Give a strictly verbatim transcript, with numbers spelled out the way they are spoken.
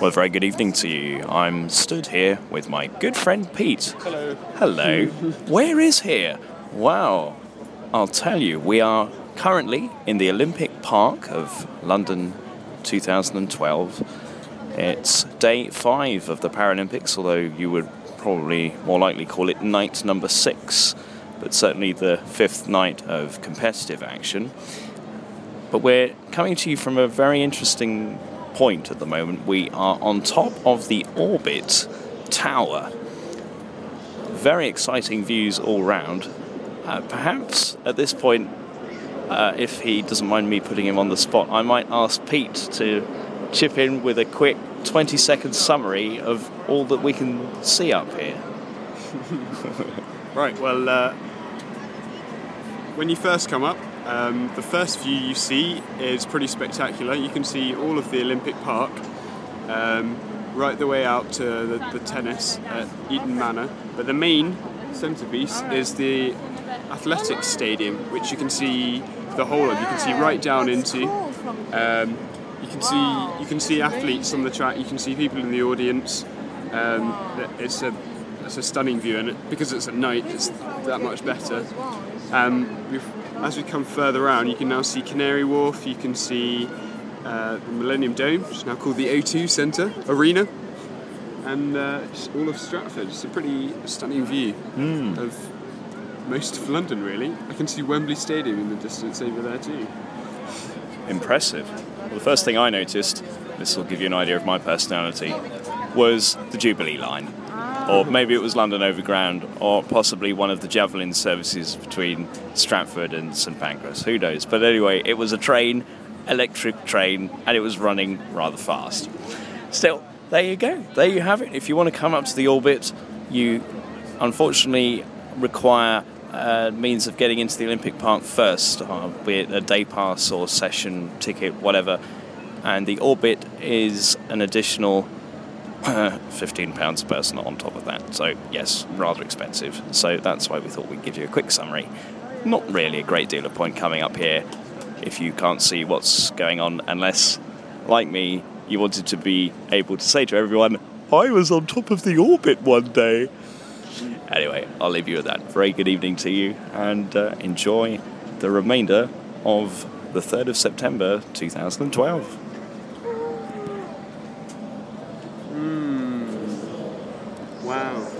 Well, a very good evening to you. I'm stood here with my good friend Pete. Hello. Hello. Where is here? Wow. I'll tell you, we are currently in the Olympic Park of London two thousand twelve. It's day five of the Paralympics, although you would probably more likely call it night number six, but certainly the fifth night of competitive action. But we're coming to you from a very interesting point at the moment. We are on top of the Orbit Tower. Very exciting views all round. Uh, perhaps at this point, uh, if he doesn't mind me putting him on the spot, I might ask Pete to chip in with a quick twenty second summary of all that we can see up here. Right, well, uh, when you first come up, um, the first view you see is pretty spectacular. You can see all of the Olympic Park, um, right the way out to the, the tennis at Eton Manor. But the main centrepiece is the athletics stadium, which you can see the whole of. You can see right down into. Um, you can see you can see athletes on the track. You can see people in the audience. Um, it's a it's a stunning view, and it, because it's at night, it's that much better. Um, we've, as we come further around, you can now see Canary Wharf. You can see uh, the Millennium Dome, which is now called the O two Centre Arena, and uh, just all of Stratford. It's a pretty stunning view Mm. of most of London, really. I can see Wembley Stadium in the distance over there too. Impressive. Well, the first thing I noticed, this will give you an idea of my personality, was the Jubilee line. Or maybe it was London Overground, or possibly one of the Javelin services between Stratford and St Pancras. Who knows? But anyway, it was a train, electric train, and it was running rather fast. Still, there you go. There you have it. If you want to come up to the Orbit, you unfortunately require a means of getting into the Olympic Park first, uh, be it a day pass or session ticket, whatever. And the Orbit is an additional Uh, fifteen pounds a person on top of that. So, yes, rather expensive. So that's why we thought we'd give you a quick summary. Not really a great deal of point coming up here if you can't see what's going on, unless, like me, you wanted to be able to say to everyone, I was on top of the Orbit one day. Anyway, I'll leave you with that. Very good evening to you, and uh, enjoy the remainder of the third of September two thousand twelve. Wow.